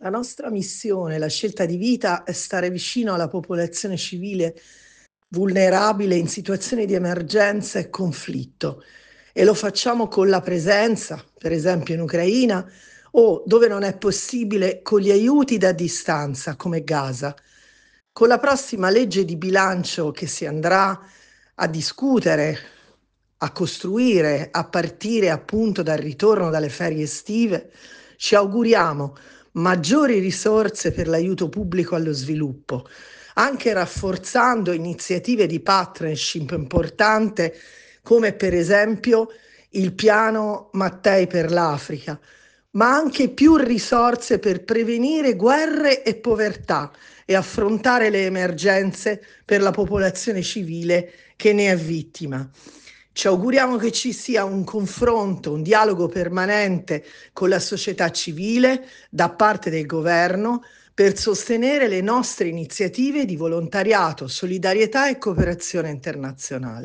La nostra missione, la scelta di vita è stare vicino alla popolazione civile vulnerabile in situazioni di emergenza e conflitto e lo facciamo con la presenza, per esempio in Ucraina, o dove non è possibile con gli aiuti da distanza, come Gaza. Con la prossima legge di bilancio che si andrà a discutere, a costruire, a partire appunto dal ritorno dalle ferie estive, ci auguriamo maggiori risorse per l'aiuto pubblico allo sviluppo, anche rafforzando iniziative di partnership importante come per esempio il piano Mattei per l'Africa, ma anche più risorse per prevenire guerre e povertà e affrontare le emergenze per la popolazione civile che ne è vittima. Ci auguriamo che ci sia un confronto, un dialogo permanente con la società civile da parte del governo per sostenere le nostre iniziative di volontariato, solidarietà e cooperazione internazionale.